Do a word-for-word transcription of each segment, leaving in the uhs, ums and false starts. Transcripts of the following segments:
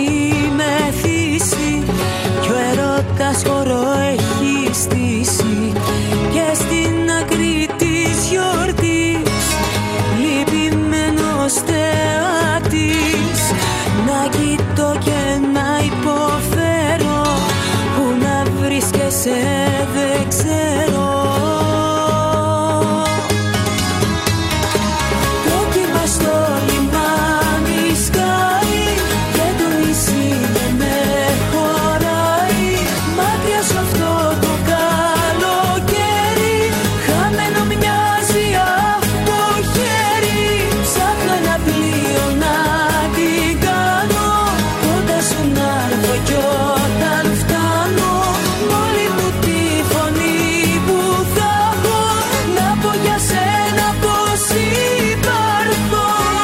έχει μεθύσει κι ο έρωτας χώρο έχει στήσει και στην άκρη της γιορτής λυπημένος θεατής να κοιτώ και να υποφέρω που να βρίσκεσαι δεν ξέρω. Το κύμα στο λιμάνι σκάει και το νησί δεν με χωράει μακριά σ' αυτό το καλοκαίρι χαμένο μοιάζει αυτό χέρι. Ψάχνω ένα πλοίο να την κάνω κοντά σου να έρθω κι όταν φτάνω μόλι μου τη φωνή που θα έχω να πω για σένα πως υπάρχω.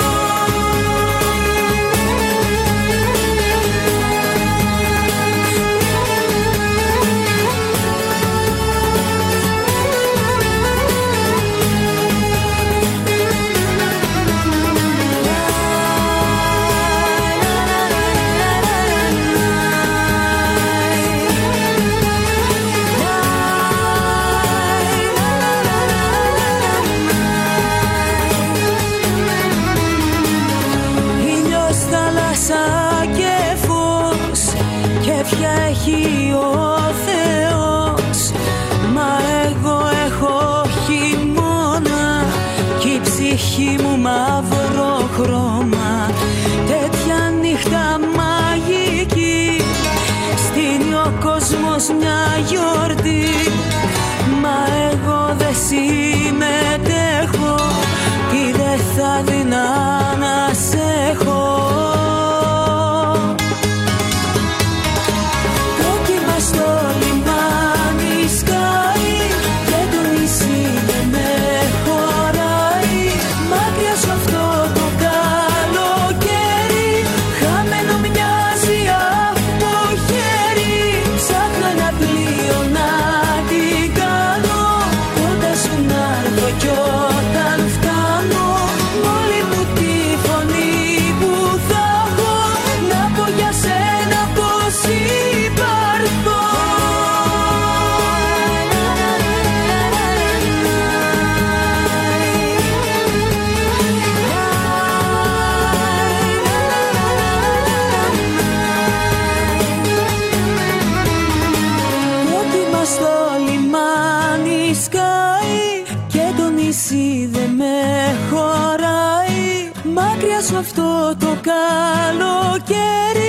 Ήλιος, θάλασσα και φως και ποια έχει ο Θεός. Μα εγώ έχω χειμώνα κι η ψυχή μου μαύρο χρώμα. Τέτοια νύχτα μαγική στείνει ο κόσμος μια γιορτή. Μα εγώ δεν συμμετέχω τι δεν θα δεινά να σε έχω. Το κύμα στο λιμάνι σκάει και το νησί δεν με χωράει μακριά σ' αυτό το καλοκαίρι χαμένο μοιάζει αυτό χέρι. Ψάχνω ένα πλοίο να την κάνω κοντά σου να έρθω κι όταν φτάνω μόλι μου τη φωνή που θα έχω να πω για σένα πως υπάρχω. Το κύμα στο λιμάνι σκάει και το νησί δεν με χωράει μακριά σου αυτό το καλοκαίρι